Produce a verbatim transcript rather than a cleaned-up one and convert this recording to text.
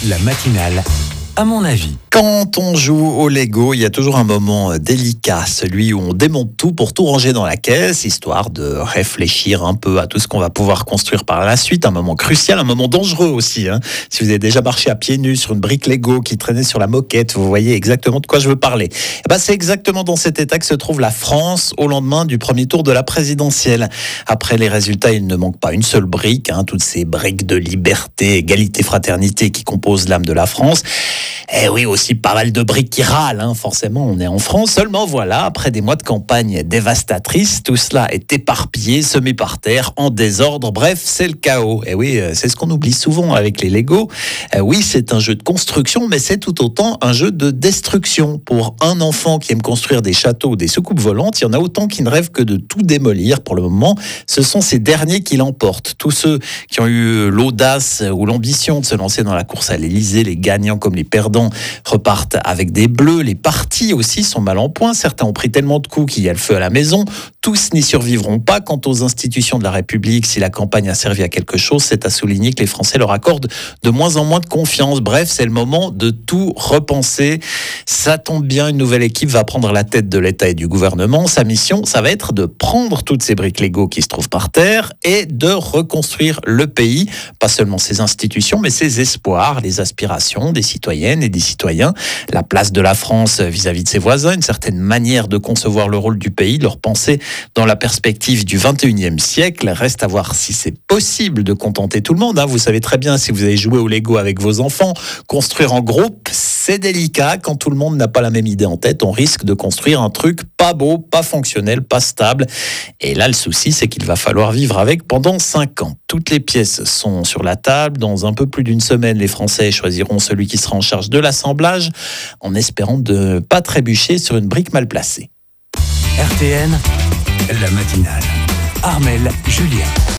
La matinale, à mon avis. Quand on joue au Lego, il y a toujours un moment délicat, celui où on démonte tout pour tout ranger dans la caisse, histoire de réfléchir un peu à tout ce qu'on va pouvoir construire par la suite. Un moment crucial, un moment dangereux aussi. Hein. Si vous avez déjà marché à pieds nus sur une brique Lego qui traînait sur la moquette, vous voyez exactement de quoi je veux parler. Et ben, c'est exactement dans cet état que se trouve la France au lendemain du premier tour de la présidentielle. Après les résultats, il ne manque pas une seule brique, hein, toutes ces briques de liberté, égalité, fraternité qui composent l'âme de la France. Eh oui, aussi pas mal de briques qui râlent, hein, forcément, on est en France. Seulement voilà, après des mois de campagne dévastatrice, tout cela est éparpillé, semé par terre, en désordre. Bref, c'est le chaos. Eh oui, c'est ce qu'on oublie souvent avec les Lego. Eh oui, c'est un jeu de construction, mais c'est tout autant un jeu de destruction. Pour un enfant qui aime construire des châteaux ou des soucoupes volantes, il y en a autant qui ne rêvent que de tout démolir pour le moment. Ce sont ces derniers qui l'emportent. Tous ceux qui ont eu l'audace ou l'ambition de se lancer dans la course à l'Élysée, les gagnants comme les perdants, repartent avec des bleus. Les partis aussi sont mal en point. Certains ont pris tellement de coups qu'il y a le feu à la maison. Tous n'y survivront pas. Quant aux institutions de la République, si la campagne a servi à quelque chose, c'est à souligner que les Français leur accordent de moins en moins de confiance. Bref, c'est le moment de tout repenser. Ça tombe bien, une nouvelle équipe va prendre la tête de l'État et du gouvernement. Sa mission, ça va être de prendre toutes ces briques Lego qui se trouvent par terre et de reconstruire le pays. Pas seulement ses institutions, mais ses espoirs, les aspirations des citoyennes et des citoyens, la place de la France vis-à-vis de ses voisins, une certaine manière de concevoir le rôle du pays, de leur penser dans la perspective du vingt et unième siècle. Reste à voir si c'est possible de contenter tout le monde. Hein. Vous savez très bien, si vous avez joué au Lego avec vos enfants, construire en groupe, c'est délicat. Quand tout le monde n'a pas la même idée en tête, on risque de construire un truc pas beau, pas fonctionnel, pas stable. Et là, le souci, c'est qu'il va falloir vivre avec pendant cinq ans. Toutes les pièces sont sur la table. Dans un peu plus d'une semaine, les Français choisiront celui qui sera en charge de l'assemblage, en espérant de ne pas trébucher sur une brique mal placée. R T N, la matinale. Armelle, Julien.